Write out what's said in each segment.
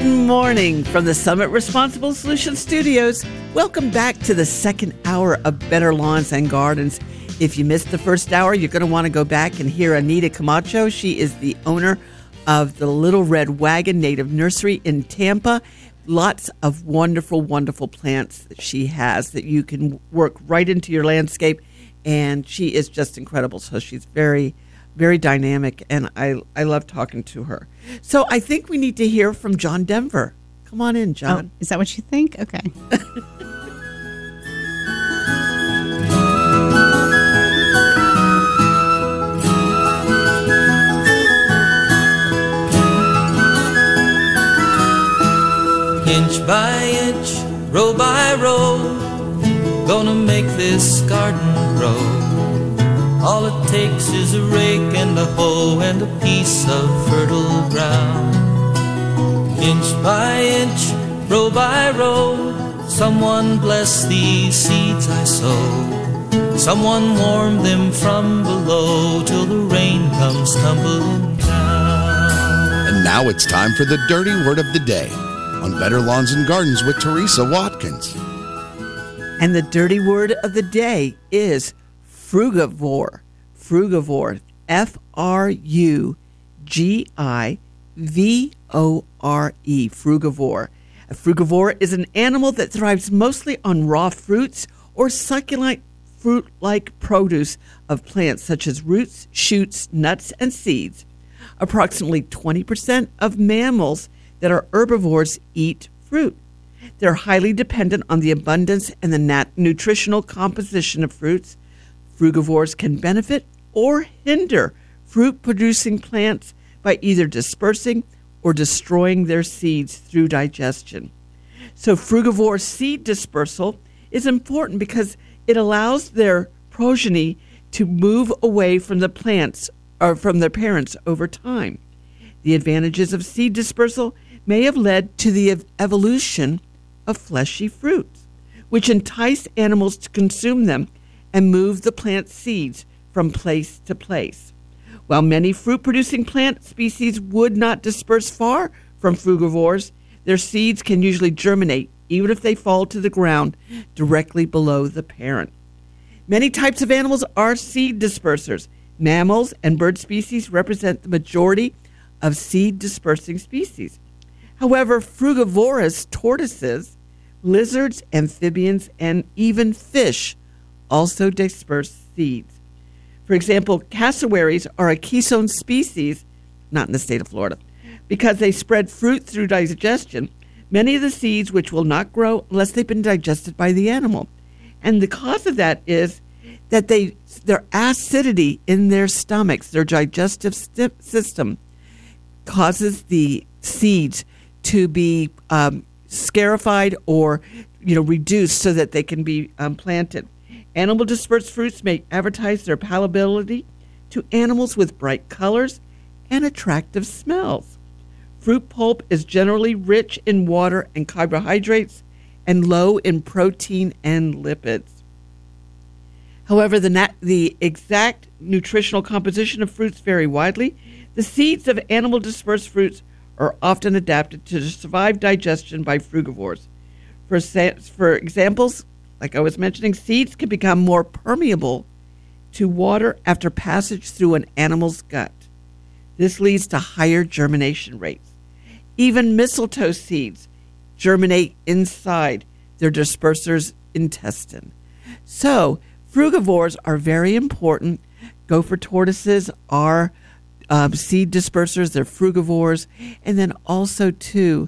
Good morning from the Summit Responsible Solutions Studios. Welcome back to the second hour of Better Lawns and Gardens. If you missed the first hour, you're going to want to go back and hear Anita Camacho. She is the owner of the Little Red Wagon Native Nursery in Tampa. Lots of wonderful, wonderful plants that she has that you can work right into your landscape. And she is just incredible. So she's very, very dynamic, and I love talking to her. So I think we need to hear from John Denver. Come on in, John. Oh, is that what you think? Okay. Inch by inch, row by row, gonna make this garden grow. All it takes is a rake and a hoe and a piece of fertile ground. Inch by inch, row by row, someone bless these seeds I sow. Someone warm them from below till the rain comes tumbling down. And now it's time for the Dirty Word of the Day on Better Lawns and Gardens with Teresa Watkins. And the dirty word of the day is frugivore. Frugivore. Frugivore. Frugivore. A frugivore is an animal that thrives mostly on raw fruits or succulent fruit-like produce of plants such as roots, shoots, nuts, and seeds. Approximately 20% of mammals that are herbivores eat fruit. They're highly dependent on the abundance and the nutritional composition of fruits. Frugivores can benefit or hinder fruit-producing plants by either dispersing or destroying their seeds through digestion. So frugivore seed dispersal is important because it allows their progeny to move away from the plants or from their parents over time. The advantages of seed dispersal may have led to the evolution of fleshy fruits, which entice animals to consume them and move the plant seeds from place to place. While many fruit-producing plant species would not disperse far from frugivores, their seeds can usually germinate even if they fall to the ground directly below the parent. Many types of animals are seed dispersers. Mammals and bird species represent the majority of seed-dispersing species. However, frugivorous tortoises, lizards, amphibians, and even fish also disperse seeds. For example, cassowaries are a keystone species, not in the state of Florida, because they spread fruit through digestion. Many of the seeds which will not grow unless they've been digested by the animal. And the cause of that is that their acidity in their stomachs, their digestive system, causes the seeds to be scarified or reduced so that they can be planted. Animal dispersed fruits may advertise their palatability to animals with bright colors and attractive smells. Fruit pulp is generally rich in water and carbohydrates and low in protein and lipids. However, the exact nutritional composition of fruits vary widely. The seeds of animal dispersed fruits are often adapted to survive digestion by frugivores. For examples, like I was mentioning, seeds can become more permeable to water after passage through an animal's gut. This leads to higher germination rates. Even mistletoe seeds germinate inside their disperser's intestine. So, frugivores are very important. Gopher tortoises are seed dispersers. They're frugivores. And then also, too,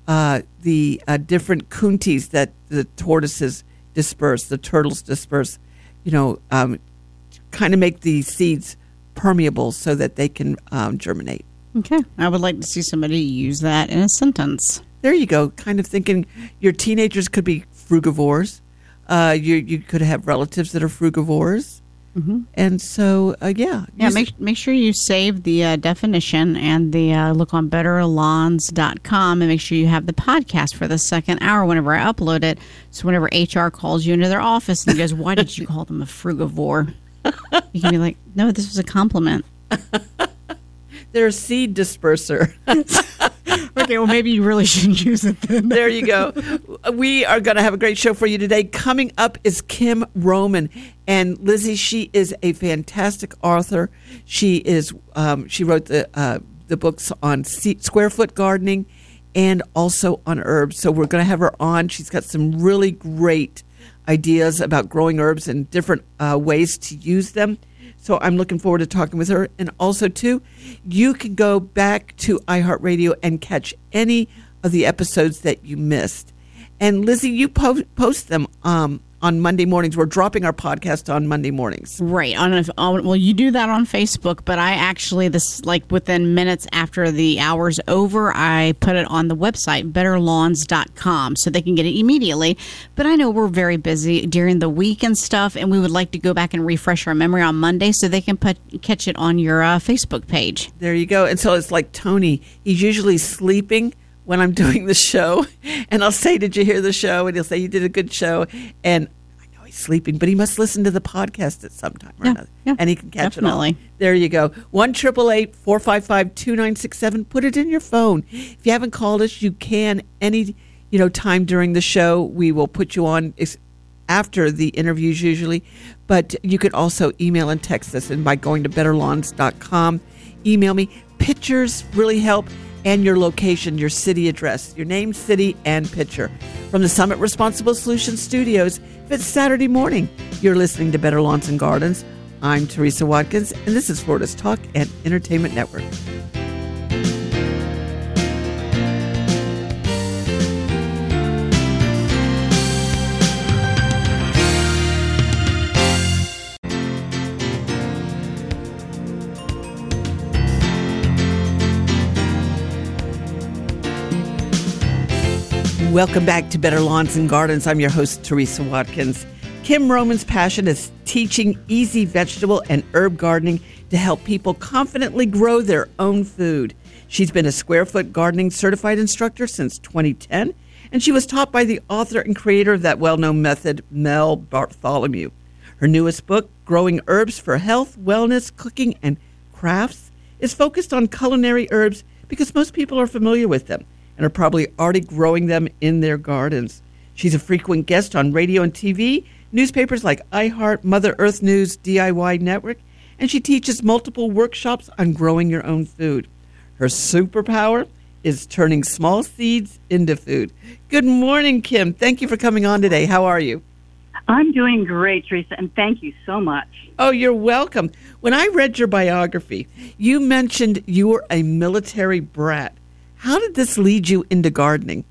the different kuntis that the tortoises disperse, the turtles disperse, kind of make the seeds permeable so that they can germinate. Okay. I would like to see somebody use that in a sentence. There you go. Kind of thinking your teenagers could be frugivores. You could have relatives that are frugivores. Mm-hmm. And so, yeah. Make sure you save the definition and the look on betterlawns.com, and make sure you have the podcast for the second hour whenever I upload it. So whenever HR calls you into their office and goes, "Why did you call them a frugivore?" You can be like, "No, this was a compliment." They're a seed disperser. Okay, well, maybe you really shouldn't use it then. There you go. We are going to have a great show for you today. Coming up is Kim Roman. And Lizzie, she is a fantastic author. She wrote the books on square foot gardening and also on herbs. So we're going to have her on. She's got some really great ideas about growing herbs and different ways to use them. So I'm looking forward to talking with her. And also, too, you can go back to iHeartRadio and catch any of the episodes that you missed. And Lizzie, you post them on Monday mornings. We're dropping our podcast on Monday mornings. Right. Well, you do that on Facebook, but I actually, within minutes after the hour's over, I put it on the website, betterlawns.com, so they can get it immediately. But I know we're very busy during the week and stuff, and we would like to go back and refresh our memory on Monday so they can catch it on your Facebook page. There you go. And so it's like Tony. He's usually sleeping when I'm doing the show, and I'll say, "Did you hear the show?" And he'll say, "You did a good show." And I know he's sleeping, but he must listen to the podcast at some time or another, and he can catch definitely. it all. There you go. 1-888-455-2967. Put it in your phone. If you haven't called us, you can any time during the show. We will put you on after the interviews usually, but you could also email and text us, and by going to betterlawns.com, email me. Pictures really help. And your location, your city address, your name, city, and picture. From the Summit Responsible Solutions Studios, if it's Saturday morning, you're listening to Better Lawns and Gardens. I'm Teresa Watkins, and this is Florida's Talk and Entertainment Network. Welcome back to Better Lawns and Gardens. I'm your host, Teresa Watkins. Kim Roman's passion is teaching easy vegetable and herb gardening to help people confidently grow their own food. She's been a square foot gardening certified instructor since 2010, and she was taught by the author and creator of that well-known method, Mel Bartholomew. Her newest book, Growing Herbs for Health, Wellness, Cooking, and Crafts, is focused on culinary herbs because most people are familiar with them and are probably already growing them in their gardens. She's a frequent guest on radio and TV, newspapers like iHeart, Mother Earth News, DIY Network, and she teaches multiple workshops on growing your own food. Her superpower is turning small seeds into food. Good morning, Kim. Thank you for coming on today. How are you? I'm doing great, Teresa, and thank you so much. Oh, you're welcome. When I read your biography, you mentioned you were a military brat. How did this lead you into gardening?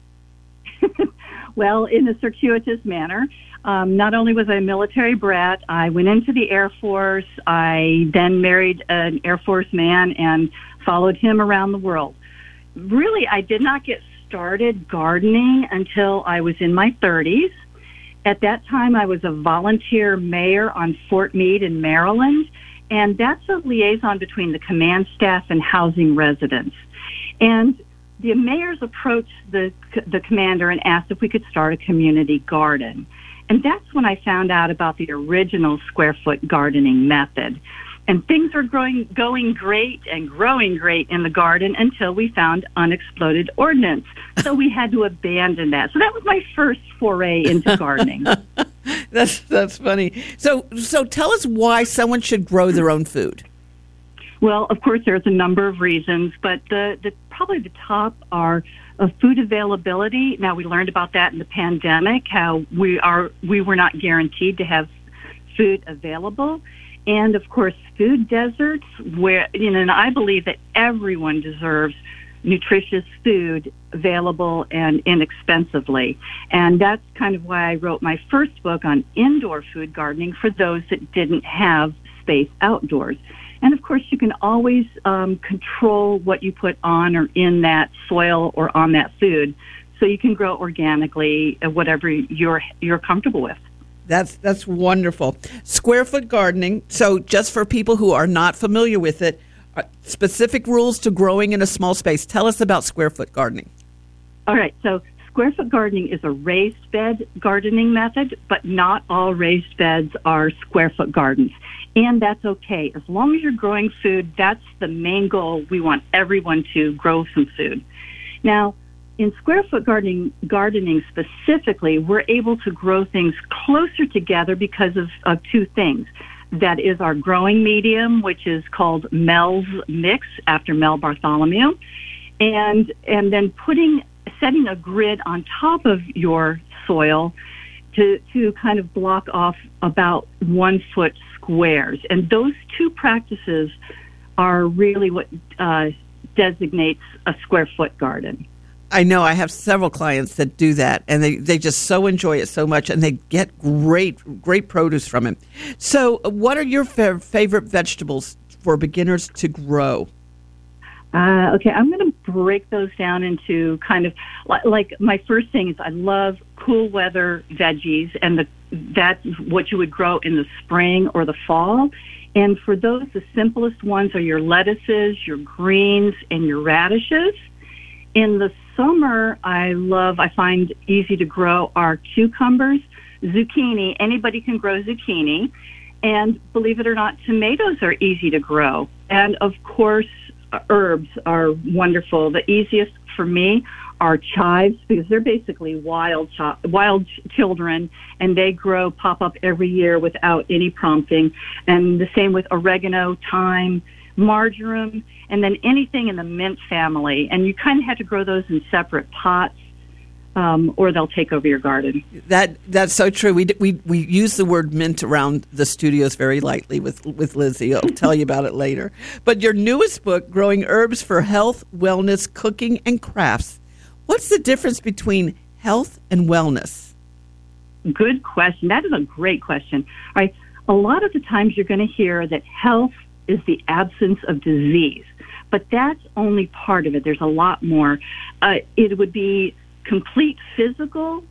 Well, in a circuitous manner. Not only was I a military brat, I went into the Air Force. I then married an Air Force man and followed him around the world. Really, I did not get started gardening until I was in my 30s. At that time, I was a volunteer mayor on Fort Meade in Maryland, and that's a liaison between the command staff and housing residents. And the mayors approached the commander and asked if we could start a community garden. And that's when I found out about the original square foot gardening method. And things were going great and growing great in the garden until we found unexploded ordnance. So we had to abandon that. So that was my first foray into gardening. That's funny. So tell us why someone should grow their own food. Well, of course, there's a number of reasons, but probably the top are food availability. Now, we learned about that in the pandemic, how we were not guaranteed to have food available. And, of course, food deserts, where, and I believe that everyone deserves nutritious food available and inexpensively. And that's kind of why I wrote my first book on indoor food gardening for those that didn't have space outdoors. And, of course, you can always control what you put on or in that soil or on that food, so you can grow organically, whatever you're comfortable with. That's wonderful. Square foot gardening. So just for people who are not familiar with it, specific rules to growing in a small space. Tell us about square foot gardening. All right. So square foot gardening is a raised bed gardening method, but not all raised beds are square foot gardens. And that's okay. As long as you're growing food, that's the main goal. We want everyone to grow some food. Now, in square foot gardening specifically, we're able to grow things closer together because of two things. That is our growing medium, which is called Mel's Mix, after Mel Bartholomew, and then setting a grid on top of your soil to kind of block off about 1 foot squares. And those two practices are really what designates a square foot garden. I know I have several clients that do that, and they just so enjoy it so much, and they get great produce from it. So what are your favorite vegetables for beginners to grow? Okay, I'm going to break those down into kind of like my first thing is I love cool weather veggies, and that's what you would grow in the spring or the fall. And for those, the simplest ones are your lettuces, your greens, and your radishes. In the summer, I find easy to grow are cucumbers, zucchini. Anybody can grow zucchini. And believe it or not, tomatoes are easy to grow. And of course, herbs are wonderful. The easiest for me are chives because they're basically wild children, and they pop up every year without any prompting. And the same with oregano, thyme, marjoram, and then anything in the mint family. And you kind of have to grow those in separate pots, or they'll take over your garden. That's so true. We use the word mint around the studios very lightly with Lizzie. I'll tell you about it later. But your newest book, Growing Herbs for Health, Wellness, Cooking, and Crafts. What's the difference between health and wellness? Good question. That is a great question. All right. A lot of the times you're going to hear that health is the absence of disease, but that's only part of it. There's a lot more. It would be complete physical,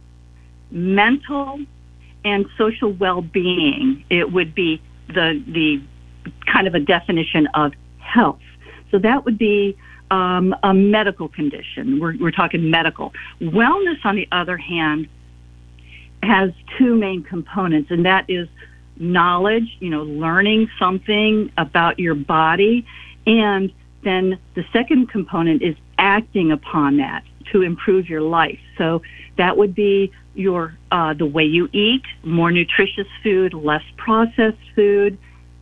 mental, and social well-being. It would be the kind of a definition of health. So that would be a medical condition. We're talking medical. Wellness, on the other hand, has two main components, and that is knowledge, learning something about your body, and then the second component is acting upon that to improve your life. So that would be your the way you eat, more nutritious food, less processed food,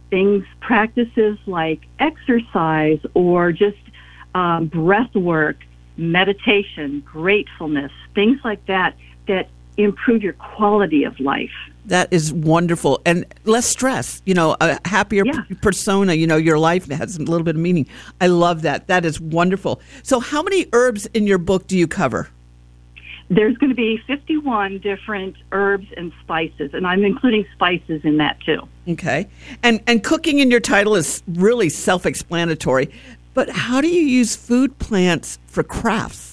practices like exercise or just breath work, meditation, gratefulness, things like that improve your quality of life. That is wonderful. And less stress, a happier persona, your life has a little bit of meaning. I love that. That is wonderful. So how many herbs in your book do you cover? There's going to be 51 different herbs and spices, and I'm including spices in that too. Okay. And cooking in your title is really self-explanatory, but how do you use food plants for crafts?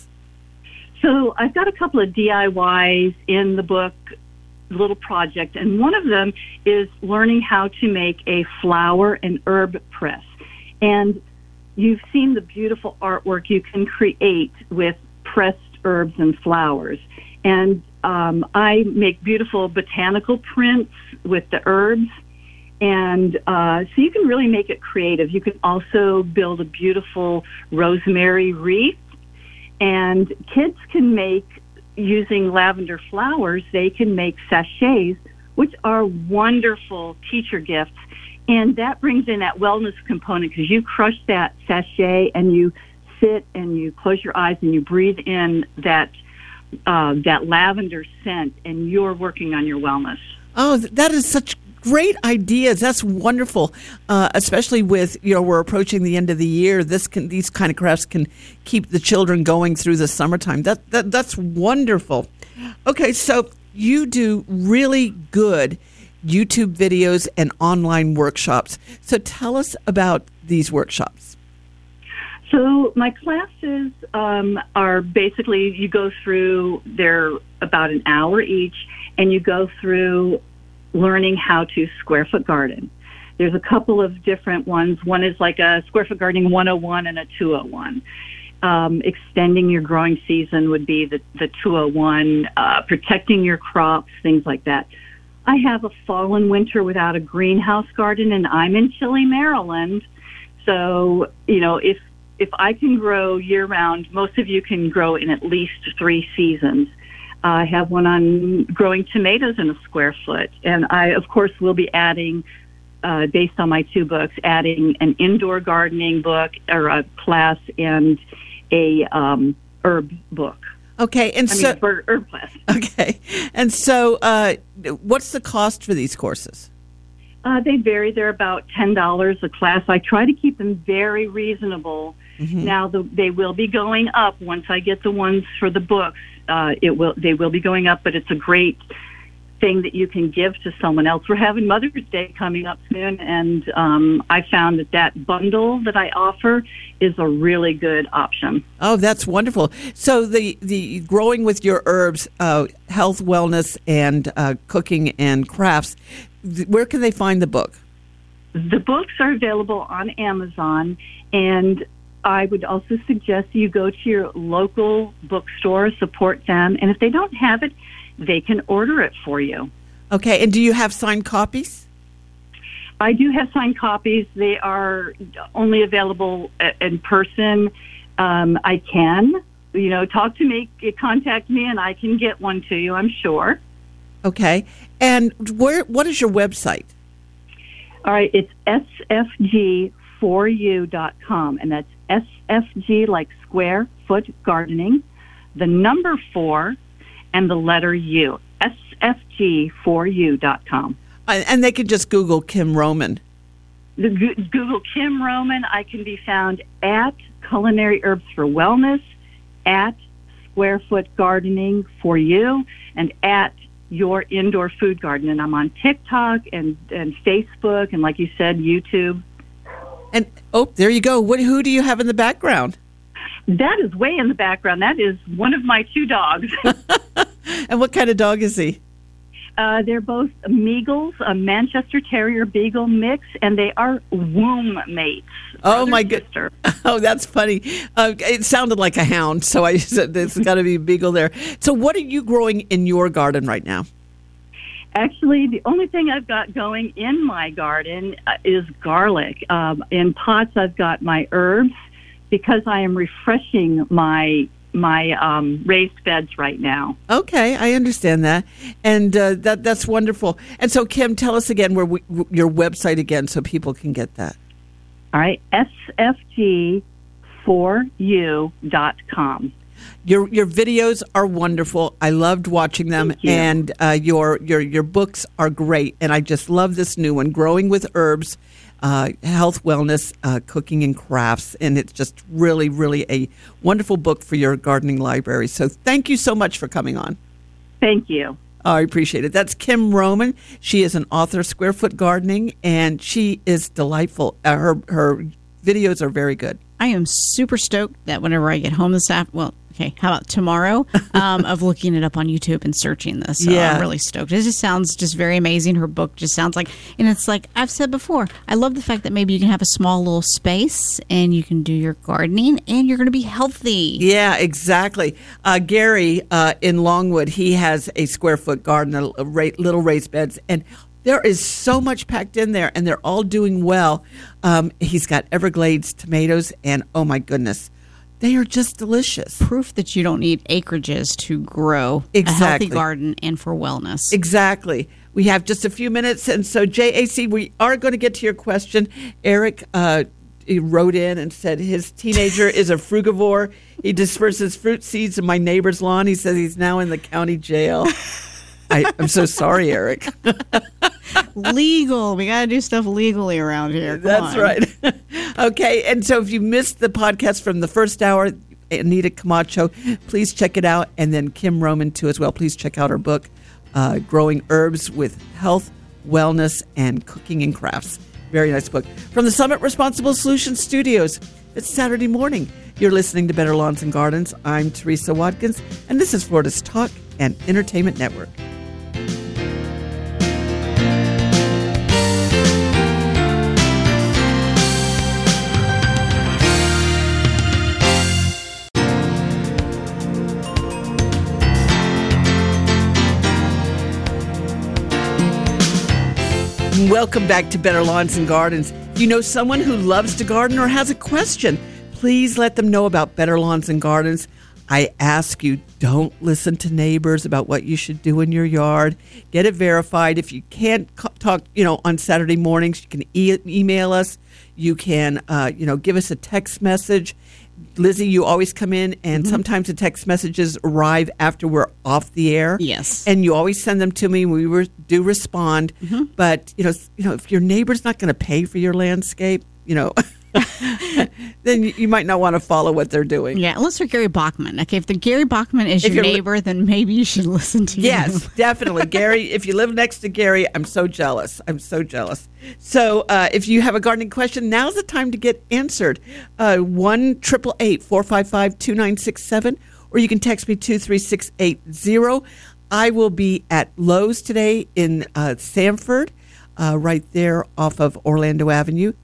So I've got a couple of DIYs in the book, little project, and one of them is learning how to make a flower and herb press. And you've seen the beautiful artwork you can create with pressed herbs and flowers. And I make beautiful botanical prints with the herbs. And so you can really make it creative. You can also build a beautiful rosemary wreath. And kids can make, using lavender flowers, they can make sachets, which are wonderful teacher gifts. And that brings in that wellness component because you crush that sachet and you sit and you close your eyes and you breathe in that lavender scent, and you're working on your wellness. Oh, that is such great ideas. That's wonderful, especially with, we're approaching the end of the year. These kind of crafts can keep the children going through the summertime. That's wonderful. Okay, so you do really good YouTube videos and online workshops. So tell us about these workshops. So my classes are basically, you go through, they're about an hour each, and you go through learning how to square foot garden. There's a couple of different ones. One is like a square foot gardening 101 and a 201. Extending your growing season would be the 201, protecting your crops, things like that. I have a fall and winter without a greenhouse garden, and I'm in chilly Maryland. So, if if I can grow year-round, most of you can grow in at least 3 seasons. I have one on growing tomatoes in a square foot, and I, of course, will be adding, based on my 2 books, adding an indoor gardening book or a class and a herb book. Okay, and herb class. Okay, and so what's the cost for these courses? They vary. They're about $10 a class. I try to keep them very reasonable. Mm-hmm. Now they will be going up once I get the ones for the books. They will be going up, but it's a great thing that you can give to someone else. We're having Mother's Day coming up soon, and I found that bundle that I offer is a really good option. Oh, that's wonderful. So the growing with your herbs, health, wellness, and cooking and crafts, where can they find the book? The books are available on Amazon, and I would also suggest you go to your local bookstore, support them, and if they don't have it, they can order it for you. Okay, and do you have signed copies? I do have signed copies. They are only available in person. I can, talk to me, contact me, and I can get one to you, I'm sure. Okay, and what is your website? All right, it's sfg4u.com, and that's SFG like square foot gardening, the number 4, and the letter U, sfg4u.com. And they can just Google Kim Roman. Google Kim Roman. I can be found at Culinary Herbs for Wellness, at Square Foot Gardening for You, and at Your Indoor Food Garden. And I'm on TikTok and Facebook, and like you said, YouTube. And, there you go. Who do you have in the background? That is way in the background. That is one of my 2 dogs. And what kind of dog is he? They're both Meagles, a Manchester Terrier Beagle mix, and they are womb mates. Oh, my goodness. Oh, that's funny. It sounded like a hound, so I said there's got to be a Beagle there. So what are you growing in your garden right now? Actually, the only thing I've got going in my garden is garlic. In pots, I've got my herbs because I am refreshing my raised beds right now. Okay, I understand that, and that's wonderful. And so, Kim, tell us again your website again, so people can get that. All right, sfg4u.com. Your videos are wonderful. I loved watching them, and your books are great. And I just love this new one, Growing with Herbs, Health, Wellness, Cooking and Crafts. And it's just really, really a wonderful book for your gardening library. So thank you so much for coming on. Thank you. I appreciate it. That's Kim Roman. She is an author of Square Foot Gardening, and she is delightful. Her videos are very good. I am super stoked that whenever I get home this afternoon, how about tomorrow, of looking it up on YouTube and searching this. So I'm really stoked. It just sounds just very amazing. Her book just sounds like, and it's like I've said before, I love the fact that maybe you can have a small little space and you can do your gardening and you're going to be healthy. Yeah, exactly. Gary in Longwood, he has a square foot garden, little raised beds, and there is so much packed in there, and they're all doing well. He's got Everglades tomatoes, and oh my goodness, they are just delicious. Proof that you don't need acreages to grow a healthy garden and for wellness. Exactly. We have just a few minutes, and so JAC, we are going to get to your question. Eric he wrote in and said his teenager is a frugivore. He disperses fruit seeds in my neighbor's lawn. He says he's now in the county jail. I'm so sorry, Eric. Legal. We got to do stuff legally around here. That's right. Okay, and so if you missed the podcast from the first hour, Anita Camacho, please check it out. And then Kim Roman, too, as well. Please check out her book, Growing Herbs with Health, Wellness, and Cooking and Crafts. Very nice book. From the Summit Responsible Solutions Studios, it's Saturday morning. You're listening to Better Lawns and Gardens. I'm Teresa Watkins, and this is Florida's Talk and Entertainment Network. Welcome back to Better Lawns and Gardens. If you know someone who loves to garden or has a question, Please let them know about Better Lawns and Gardens. I ask you, don't listen to neighbors about what you should do in your yard. Get it verified. If you can't talk, on Saturday mornings, you can email us. You can, give us a text message. Lizzie, you always come in, and sometimes the text messages arrive after we're off the air. Yes. And you always send them to me. We do respond. But, if your neighbor's not going to pay for your landscape, then you might not want to follow what they're doing. Yeah, unless they're Gary Bachman. Okay, if the Gary Bachman is your neighbor, then maybe you should listen to him. Yes, definitely. Gary, if you live next to Gary, I'm so jealous. So if you have a gardening question, now's the time to get answered. 1-888-455-2967, or you can text me 23680. I will be at Lowe's today in Sanford, right there off of Orlando Avenue.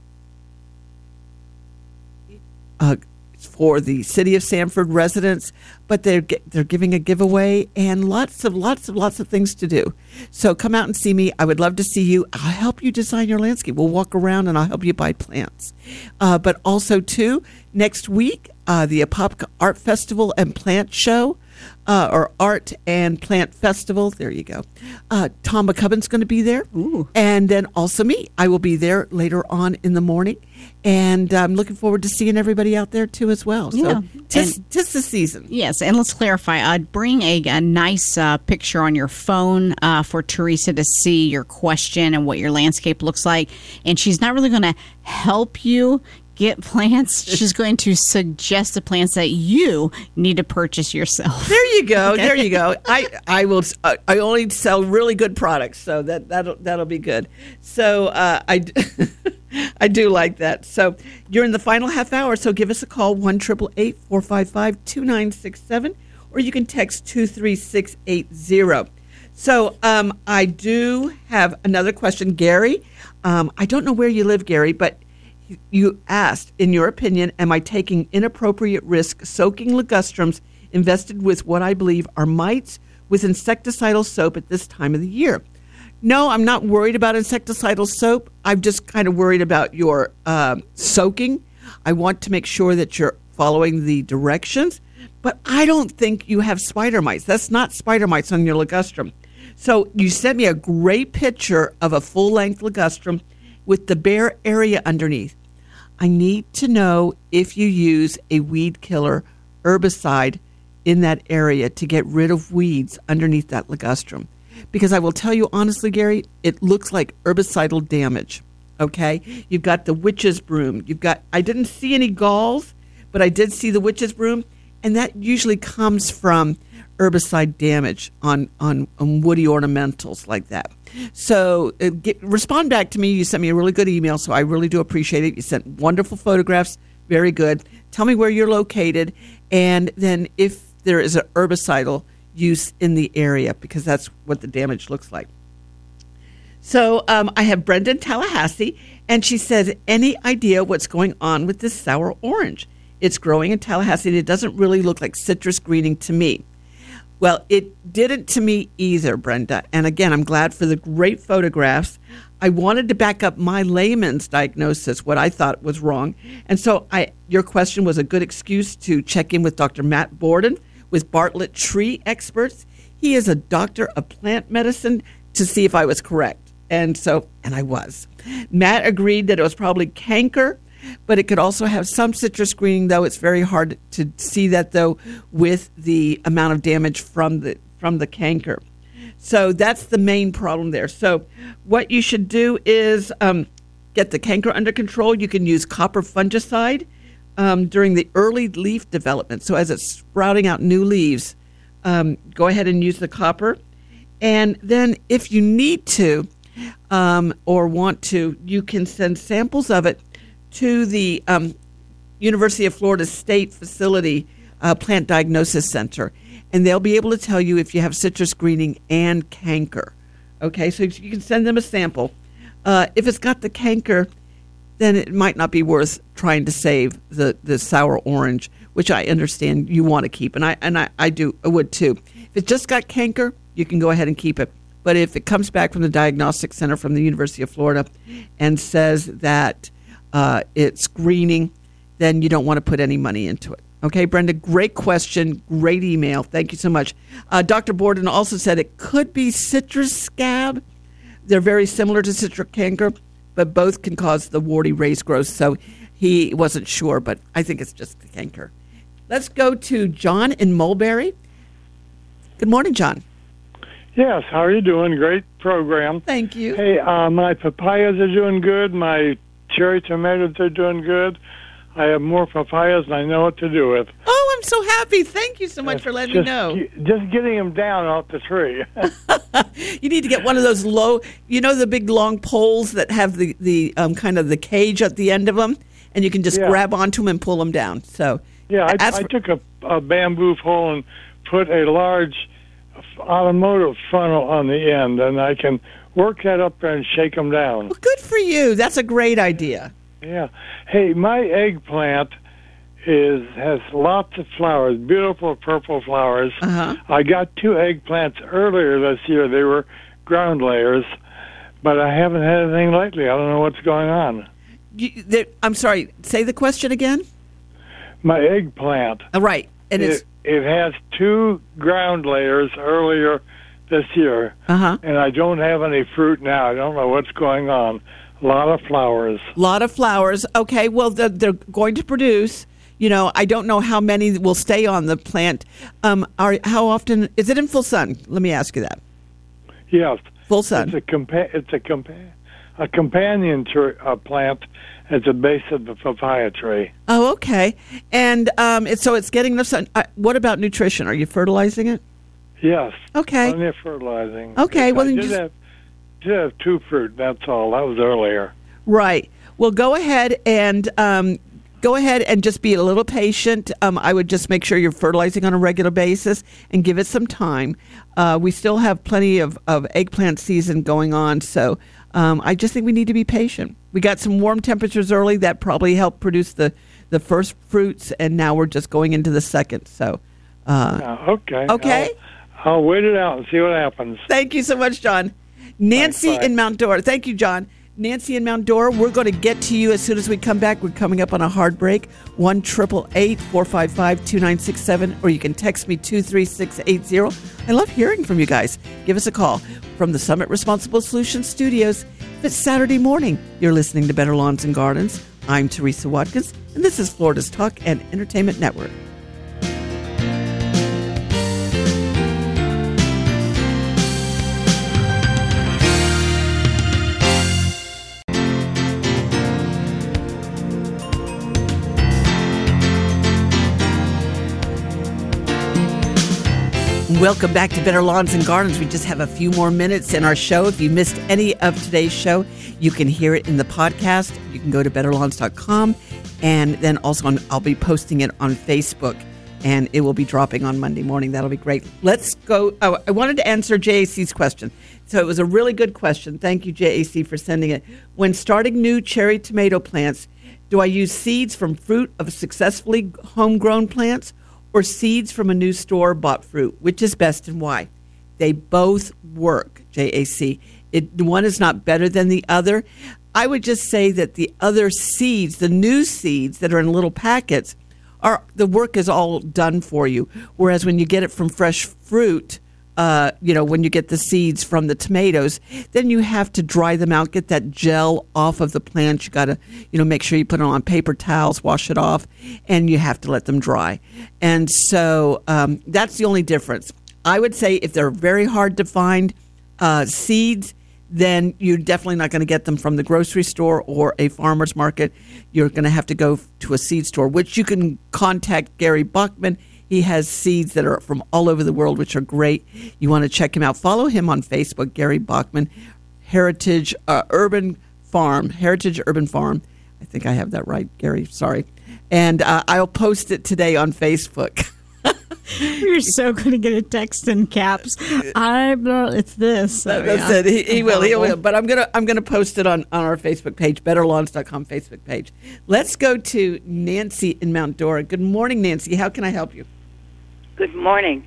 For the city of Sanford residents, but they're giving a giveaway and lots of things to do. So come out and see me. I would love to see you. I'll help you design your landscape. We'll walk around and I'll help you buy plants. But also too, next week, the Apopka Art Festival and Plant Show, or Art and Plant Festival. There you go. Tom McCubbin's going to be there. Ooh. And then also me. I will be there later on in the morning. And I'm looking forward to seeing everybody out there, too, as well. So, just the season. Yes, and let's clarify. Bring a nice picture on your phone for Teresa to see your question and what your landscape looks like. And she's not really going to help you get plants. She's going to suggest the plants that you need to purchase yourself. There you go. Okay. There you go. I will. I only sell really good products, so that'll be good. So I do like that. So you're in the final half hour. So give us a call 1-888-455-2967, or you can text 23680. So I do have another question, Gary. I don't know where you live, Gary, but you asked, in your opinion, am I taking inappropriate risk soaking ligustrums invested with what I believe are mites with insecticidal soap at this time of the year? No, I'm not worried about insecticidal soap. I'm just kind of worried about your soaking. I want to make sure that you're following the directions, but I don't think you have spider mites. That's not spider mites on your ligustrum. So you sent me a great picture of a full-length ligustrum with the bare area underneath. I need to know if you use a weed killer herbicide in that area to get rid of weeds underneath that ligustrum. Because I will tell you honestly, Gary, it looks like herbicidal damage. Okay? You've got the witch's broom. I didn't see any galls, but I did see the witch's broom, and that usually comes from herbicide damage on woody ornamentals like that. So respond back to me. You sent me a really good email, so I really do appreciate it. You sent wonderful photographs. Very good. Tell me where you're located, and then if there is an herbicidal use in the area, because that's what the damage looks like. So I have Brenda in Tallahassee, and she says, any idea what's going on with this sour orange? It's growing in Tallahassee, and it doesn't really look like citrus greening to me. Well, it didn't to me either, Brenda. And again, I'm glad for the great photographs. I wanted to back up my layman's diagnosis, what I thought was wrong. And so your question was a good excuse to check in with Dr. Matt Borden with Bartlett Tree Experts. He is a doctor of plant medicine, to see if I was correct. And I was. Matt agreed that it was probably canker, but it could also have some citrus greening, though it's very hard to see that, though, with the amount of damage from the canker. So that's the main problem there. So what you should do is get the canker under control. You can use copper fungicide during the early leaf development. So as it's sprouting out new leaves, go ahead and use the copper. And then if you need to or want to, you can send samples of it to the University of Florida State Facility Plant Diagnosis Center, and they'll be able to tell you if you have citrus greening and canker. Okay, so you can send them a sample. If it's got the canker, then it might not be worth trying to save the sour orange, which I understand you want to keep, and I would too. If it's just got canker, you can go ahead and keep it. But if it comes back from the Diagnostic Center from the University of Florida and says that it's greening, then you don't want to put any money into it. Okay, Brenda, great question, great email. Thank you so much. Dr. Borden also said it could be citrus scab. They're very similar to citric canker, but both can cause the warty raised growth. So he wasn't sure, but I think it's just the canker. Let's go to John in Mulberry. Good morning, John. Yes, how are you doing? Great program. Thank you. Hey, my papayas are doing good. My cherry tomatoes are doing good. I have more papayas and I know what to do with. Oh, I'm so happy. Thank you so much for letting me know. Just getting them down off the tree. You need to get one of those low, the big long poles that have the kind of the cage at the end of them, and you can just grab onto them and pull them down. So yeah, I took a bamboo pole and put a large automotive funnel on the end, and I can work that up there and shake them down. Well, good for you. That's a great idea. Yeah. Hey, my eggplant has lots of flowers, beautiful purple flowers. Uh-huh. I got 2 eggplants earlier this year. They were ground layers, but I haven't had anything lately. I don't know what's going on. I'm sorry. Say the question again. My eggplant. Right. And it has 2 ground layers earlier this year, and I don't have any fruit now. I don't know what's going on. A lot of flowers. Okay, well, they're going to produce. I don't know how many will stay on the plant. How often is it in full sun? Let me ask you that. Yes, full sun. It's a companion plant at the base of the papaya tree. Oh, okay. And so it's getting enough sun. What about nutrition? Are you fertilizing it? Yes. Okay. Plenty of fertilizing. Okay. Well, then did have 2 fruit. That's all. That was earlier. Right. Well, go ahead and just be a little patient. I would just make sure you're fertilizing on a regular basis and give it some time. We still have plenty of eggplant season going on, so I just think we need to be patient. We got some warm temperatures early that probably helped produce the first fruits, and now we're just going into the second. So, okay. Okay. I'll wait it out and see what happens. Thank you so much, John. Nancy in Mount Dora. Thank you, John. Nancy in Mount Dora, we're going to get to you as soon as we come back. We're coming up on a hard break. 1-888-455-2967, or you can text me 23680. I love hearing from you guys. Give us a call from the Summit Responsible Solutions Studios. If it's Saturday morning, you're listening to Better Lawns and Gardens. I'm Teresa Watkins, and this is Florida's Talk and Entertainment Network. Welcome back to Better Lawns and Gardens. We just have a few more minutes in our show. If you missed any of today's show, you can hear it in the podcast. You can go to betterlawns.com, and then also I'll be posting it on Facebook, and it will be dropping on Monday morning. That'll be great. Let's go. Oh, I wanted to answer JAC's question. So it was a really good question. Thank you, JAC, for sending it. When starting new cherry tomato plants, do I use seeds from fruit of successfully homegrown plants or seeds from a new store-bought fruit? Which is best and why? They both work, JAC. One is not better than the other. I would just say that the other seeds, the new seeds that are in little packets, the work is all done for you. Whereas when you get it from fresh fruit, when you get the seeds from the tomatoes, then you have to dry them out, get that gel off of the plant. You got to, make sure you put it on paper towels, wash it off, and you have to let them dry. And so that's the only difference. I would say if they're very hard to find seeds, then you're definitely not going to get them from the grocery store or a farmer's market. You're going to have to go to a seed store, which you can contact Gary Bachman. He has seeds that are from all over the world, which are great. You want to check him out. Follow him on Facebook, Gary Bachman, Heritage Urban Farm. I think I have that right, Gary. Sorry. And I'll post it today on Facebook. You're so going to get a text in caps. It's this. That's it. He will. But I'm gonna post it on our Facebook page, BetterLawns.com Facebook page. Let's go to Nancy in Mount Dora. Good morning, Nancy. How can I help you? Good morning.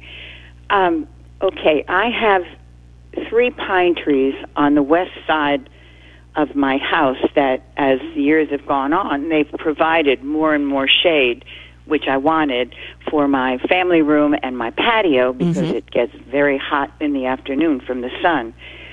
Okay, I have 3 pine trees on the west side of my house that, as the years have gone on, they've provided more and more shade, which I wanted for my family room and my patio because it gets very hot in the afternoon from the sun.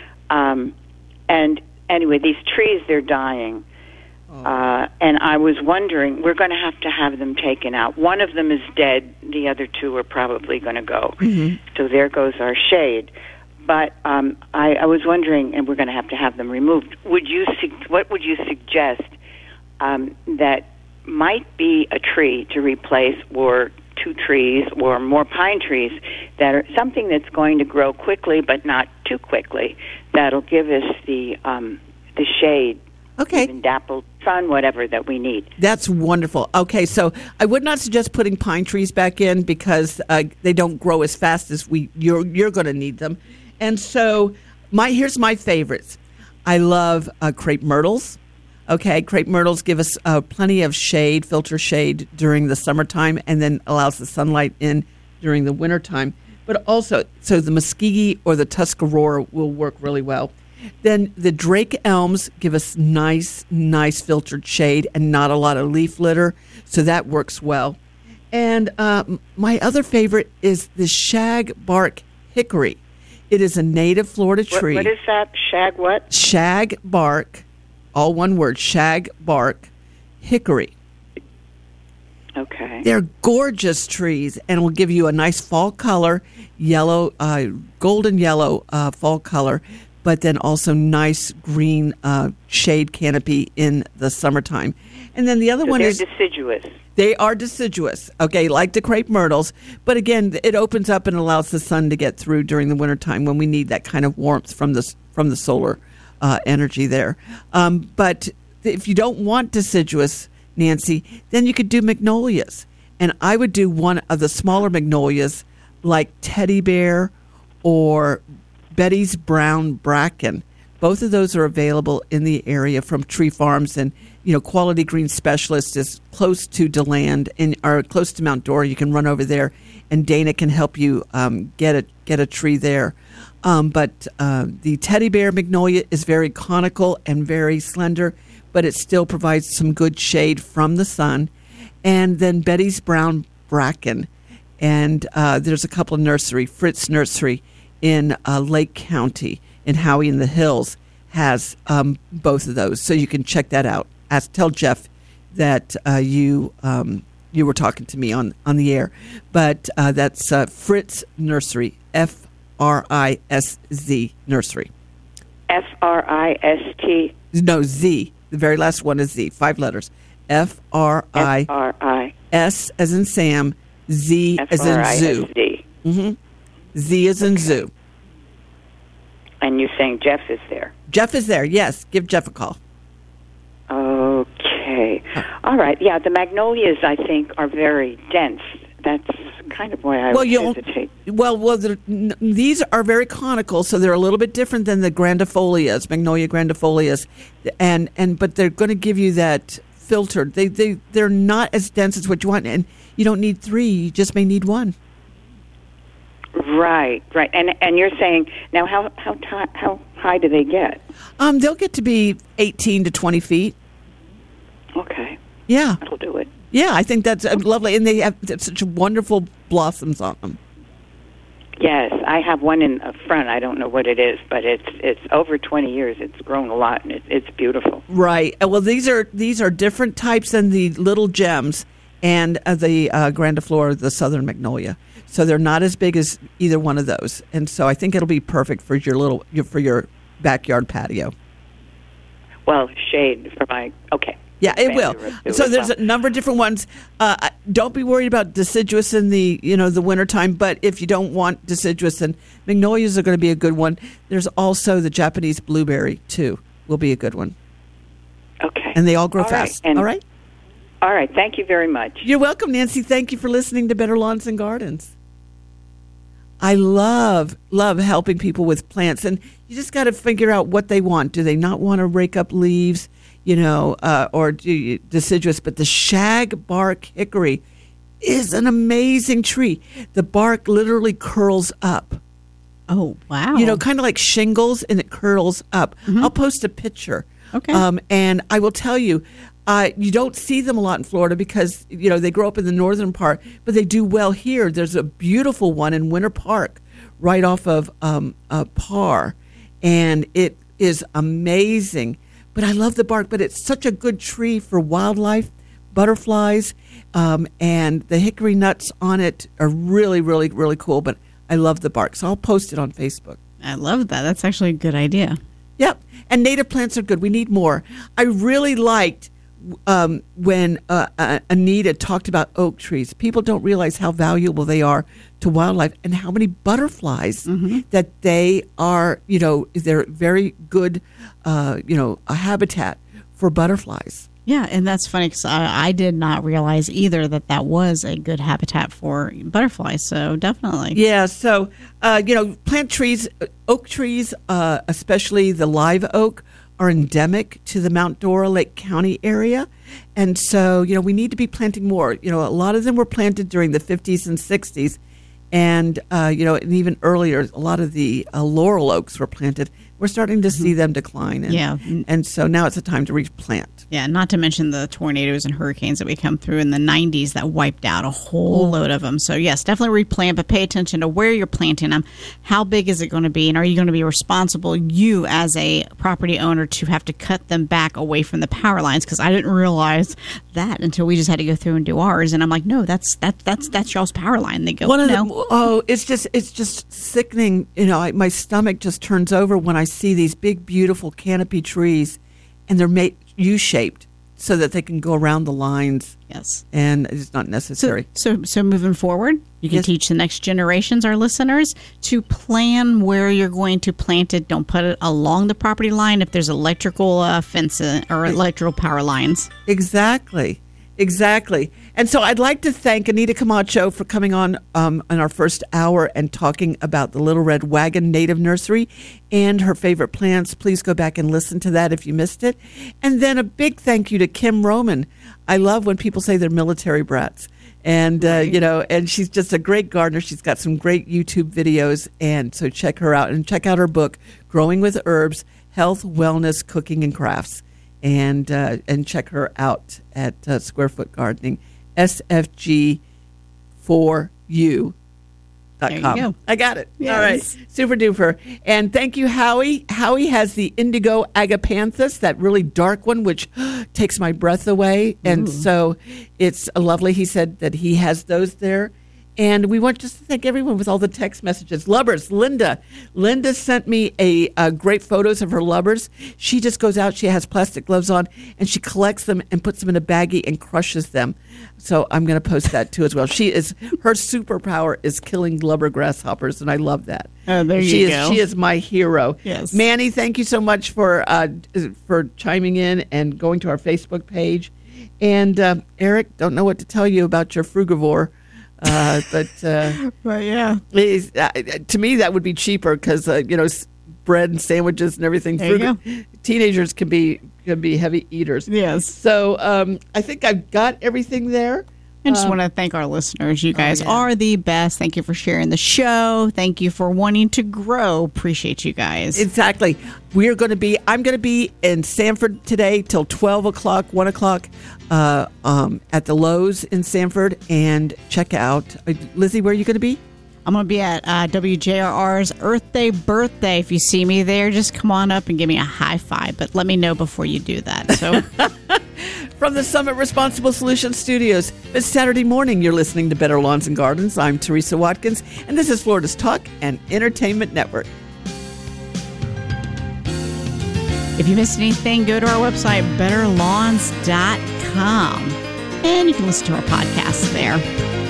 And anyway, these trees, they're dying. And I was wondering, we're going to have them taken out. One of them is dead. The other two are probably going to go. So there goes our shade. But I was wondering, and we're going to have them removed. What would you suggest that might be a tree to replace, or 2 trees, or more pine trees that are something that's going to grow quickly, but not too quickly? That'll give us the shade. Okay. Even dappled sun, whatever that we need. That's wonderful. Okay, so I would not suggest putting pine trees back in because they don't grow as fast as you're going to need them. And so here's my favorites. I love crepe myrtles. Okay, crepe myrtles give us plenty of shade, filter shade during the summertime, and then allows the sunlight in during the wintertime. But also, so the muskegee or the Tuscarora will work really well. Then the Drake elms give us nice filtered shade and not a lot of leaf litter, so that works well. And my other favorite is the shagbark hickory. It is a native Florida tree. What is that? Shag what? Shagbark, all one word, shagbark hickory. Okay. They're gorgeous trees and will give you a nice fall color, yellow, golden yellow fall color, but then also nice green shade canopy in the summertime. And then the other one is deciduous. They are deciduous, okay, like the crepe myrtles. But again, it opens up and allows the sun to get through during the wintertime when we need that kind of warmth from the solar energy there. But if you don't want deciduous, Nancy, then you could do magnolias. And I would do one of the smaller magnolias like teddy bear or Betty's brown bracken. Both of those are available in the area from Tree Farms, and Quality Green Specialist is close to DeLand or close to Mount Dora. You can run over there, and Dana can help you get a tree there. But the teddy bear magnolia is very conical and very slender, but it still provides some good shade from the sun. And then Betty's brown bracken, and there's a couple of Fritz Nursery in Lake County in Howey in the Hills has both of those, so you can check that out. Tell Jeff that you were talking to me on the air, but that's Fritz Nursery, F-R-I-S-Z Nursery. F-R-I-S-T? No, Z. The very last one is Z, 5 letters. F-R-I. F-R-I. S as in Sam, Z as in zoo. F-R-I-S-Z. Mm-hmm. Z as in zoo. And you're saying Jeff is there? Jeff is there, yes. Give Jeff a call. Okay. All right. Yeah, the magnolias, I think, are very dense. That's kind of why I would hesitate. These are very conical, so they're a little bit different than the grandifolias, Magnolia grandifolias, but they're going to give you that filtered. They're not as dense as what you want, and you don't need 3. You just may need 1. Right. And you're saying now how high do they get? They'll get to be 18 to 20 feet. Okay. Yeah. That'll do it. Yeah, I think that's lovely, and they have such wonderful blossoms on them. Yes, I have one in the front. I don't know what it is, but it's over 20 years. It's grown a lot, and it's beautiful. Right. Well, these are different types than the little gems and the grandiflora, the southern magnolia. So they're not as big as either one of those, and so I think it'll be perfect for your backyard patio. Well, shade for my Yeah, it will. So there's a number of different ones. Don't be worried about deciduous in the wintertime, but if you don't want deciduous, then magnolias are going to be a good one. There's also the Japanese blueberry, too, will be a good one. Okay. And they all grow fast. All right? All right. Thank you very much. You're welcome, Nancy. Thank you for listening to Better Lawns and Gardens. I love helping people with plants, and you just got to figure out what they want. Do they not want to rake up leaves? Or deciduous, but the shagbark hickory is an amazing tree. The bark literally curls up, Oh, wow. Kind of like shingles, and it curls up. I'll post a picture. Okay. And I will tell you, you don't see them a lot in Florida because, they grow up in the northern part, but they do well here. There's a beautiful one in Winter Park right off of Parr, and it is amazing. But I love the bark, but it's such a good tree for wildlife, butterflies, and the hickory nuts on it are really, really, really cool. But I love the bark, so I'll post it on Facebook. I love that. That's actually a good idea. Yep, and native plants are good. We need more. I really liked when Anita talked about oak trees. People don't realize how valuable they are to wildlife and how many butterflies that they are, they're very good, a habitat for butterflies. Yeah, and that's funny because I did not realize either that was a good habitat for butterflies. So definitely. Yeah, so, plant trees, oak trees, especially the live oak, are endemic to the Mount Dora, Lake County area. And so, we need to be planting more. A lot of them were planted during the 50s and 60s. And, and even earlier, a lot of the laurel oaks were planted. We're starting to see them decline. And so now it's a time to replant. Yeah, not to mention the tornadoes and hurricanes that we come through in the 90s that wiped out a whole load of them. So, yes, definitely replant, but pay attention to where you're planting them. How big is it going to be? And are you going to be responsible, you as a property owner, to have to cut them back away from the power lines? Because I didn't realize that until we just had to go through and do ours. And I'm like, no, that's y'all's power line. They go, it's just sickening. My stomach just turns over when I see these big, beautiful canopy trees, and they're made U-shaped so that they can go around the lines. Yes. And it's not necessary. So moving forward, you can teach the next generations, our listeners, to plan where you're going to plant it. Don't put it along the property line if there's electrical fence or electrical power lines. Exactly. And so I'd like to thank Anita Camacho for coming on in our first hour and talking about the Little Red Wagon Native Nursery and her favorite plants. Please go back and listen to that if you missed it. And then a big thank you to Kim Roman. I love when people say they're military brats. And, and she's just a great gardener. She's got some great YouTube videos. And so check her out and check out her book, Growing with Herbs, Health, Wellness, Cooking, and Crafts. And check her out at Square Foot Gardening, SFG4U.com. There you go. I got it. Yes. All right. Super duper. And thank you, Howie. Howie has the Indigo Agapanthus, that really dark one, which takes my breath away. And so it's lovely. He said that he has those there. And we want just to thank everyone with all the text messages. Lubbers, Linda sent me a great photos of her lubbers. She just goes out, she has plastic gloves on, and she collects them and puts them in a baggie and crushes them. So I'm going to post that too as well. Her superpower is killing lubber grasshoppers, and I love that. Oh, there you go. She is my hero. Yes. Manny, thank you so much for chiming in and going to our Facebook page. And Eric, don't know what to tell you about your frugivore. But yeah, to me that would be cheaper because bread and sandwiches and everything. Teenagers can be heavy eaters. Yes. So I think I've got everything there. I just want to thank our listeners. You guys are the best. Thank you for sharing the show. Thank you for wanting to grow. Appreciate you guys. Exactly. I'm going to be in Sanford today till 12 o'clock, 1 o'clock at the Lowe's in Sanford. And check out, Lizzie, where are you going to be? I'm going to be at WJRR's Earth Day birthday. If you see me there, just come on up and give me a high five. But let me know before you do that. So. From the Summit Responsible Solutions Studios, it's Saturday morning. You're listening to Better Lawns and Gardens. I'm Teresa Watkins, and this is Florida's Talk and Entertainment Network. If you missed anything, go to our website, betterlawns.com, and you can listen to our podcast there.